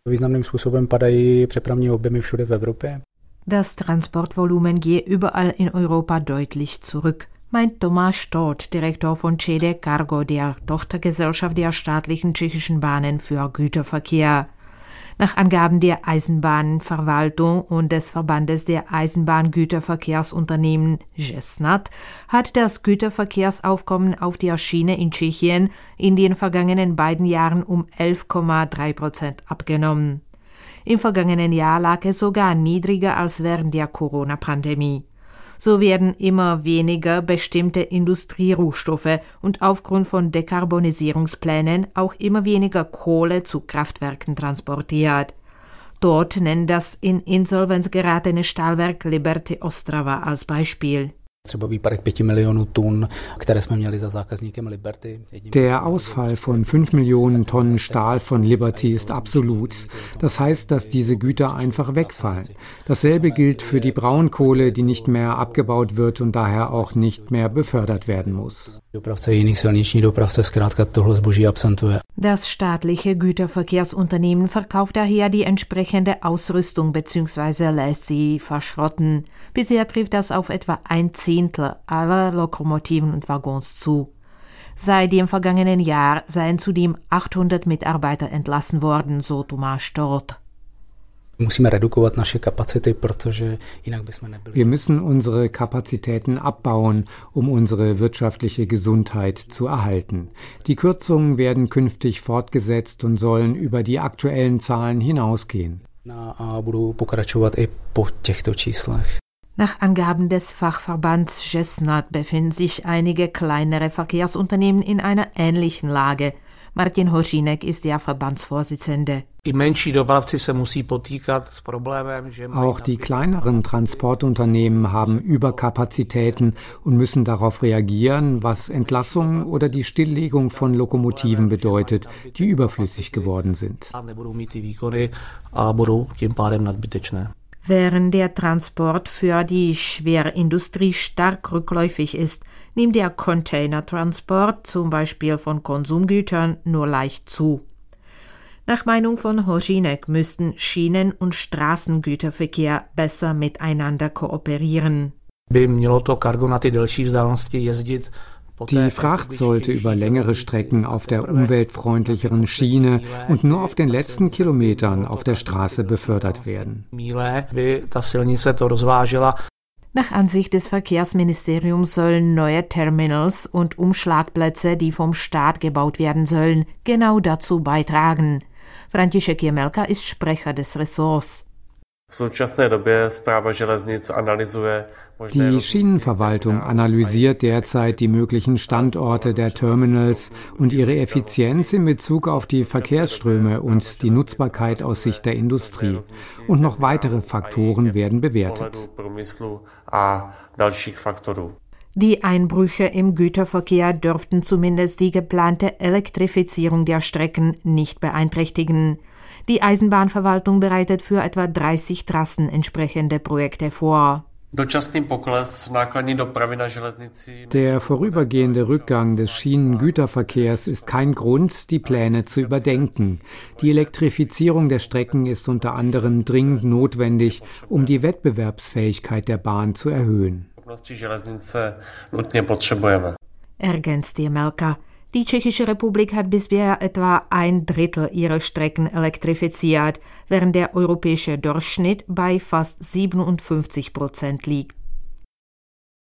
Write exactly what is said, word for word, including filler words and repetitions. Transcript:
Významným způsobem padají přepravní objemy všude v Evropě. Das Transportvolumen gehe überall in Europa deutlich zurück, meint Tomáš Stort, Direktor von ČD Cargo, der Tochtergesellschaft der staatlichen tschechischen Bahnen für Güterverkehr. Nach Angaben der Eisenbahnverwaltung und des Verbandes der Eisenbahngüterverkehrsunternehmen Gesnat hat das Güterverkehrsaufkommen auf der Schiene in Tschechien in den vergangenen beiden Jahren um elf Komma drei Prozent abgenommen. Im vergangenen Jahr lag es sogar niedriger als während der Corona-Pandemie. So werden immer weniger bestimmte Industrierohstoffe und aufgrund von Dekarbonisierungsplänen auch immer weniger Kohle zu Kraftwerken transportiert. Dort nennt das in Insolvenz geratene Stahlwerk Liberty Ostrava als Beispiel. Der Ausfall von fünf Millionen Tonnen Stahl von Liberty ist absolut. Das heißt, dass diese Güter einfach wegfallen. Dasselbe gilt für die Braunkohle, die nicht mehr abgebaut wird und daher auch nicht mehr befördert werden muss. Das staatliche Güterverkehrsunternehmen verkauft daher die entsprechende Ausrüstung bzw. lässt sie verschrotten. Bisher trifft das auf etwa ein Zehntel aller Lokomotiven und Waggons zu. Seit dem vergangenen Jahr seien zudem achthundert Mitarbeiter entlassen worden, so Tomáš Stort. Wir müssen unsere Kapazitäten abbauen, um unsere wirtschaftliche Gesundheit zu erhalten. Die Kürzungen werden künftig fortgesetzt und sollen über die aktuellen Zahlen hinausgehen. Nach Angaben des Fachverbands Gesnat befinden sich einige kleinere Verkehrsunternehmen in einer ähnlichen Lage. Martin Hořínek ist der Verbandsvorsitzende. Auch die kleineren Transportunternehmen haben Überkapazitäten und müssen darauf reagieren, was Entlassung oder die Stilllegung von Lokomotiven bedeutet, die überflüssig geworden sind. Während der Transport für die Schwerindustrie stark rückläufig ist, nimmt der Containertransport, zum Beispiel von Konsumgütern, nur leicht zu. Nach Meinung von Hořínek müssten Schienen- und Straßengüterverkehr besser miteinander kooperieren. Die Fracht sollte über längere Strecken auf der umweltfreundlicheren Schiene und nur auf den letzten Kilometern auf der Straße befördert werden. Nach Ansicht des Verkehrsministeriums sollen neue Terminals und Umschlagplätze, die vom Staat gebaut werden sollen, genau dazu beitragen. František Jemelka ist Sprecher des Ressorts. Die Schienenverwaltung analysiert derzeit die möglichen Standorte der Terminals und ihre Effizienz in Bezug auf die Verkehrsströme und die Nutzbarkeit aus Sicht der Industrie. Und noch weitere Faktoren werden bewertet. Die Einbrüche im Güterverkehr dürften zumindest die geplante Elektrifizierung der Strecken nicht beeinträchtigen. Die Eisenbahnverwaltung bereitet für etwa dreißig Trassen entsprechende Projekte vor. Der vorübergehende Rückgang des Schienengüterverkehrs ist kein Grund, die Pläne zu überdenken. Die Elektrifizierung der Strecken ist unter anderem dringend notwendig, um die Wettbewerbsfähigkeit der Bahn zu erhöhen. Ergänzt Jemelka. Die Tschechische Republik hat bisher etwa ein Drittel ihrer Strecken elektrifiziert, während der europäische Durchschnitt bei fast siebenundfünfzig Prozent liegt.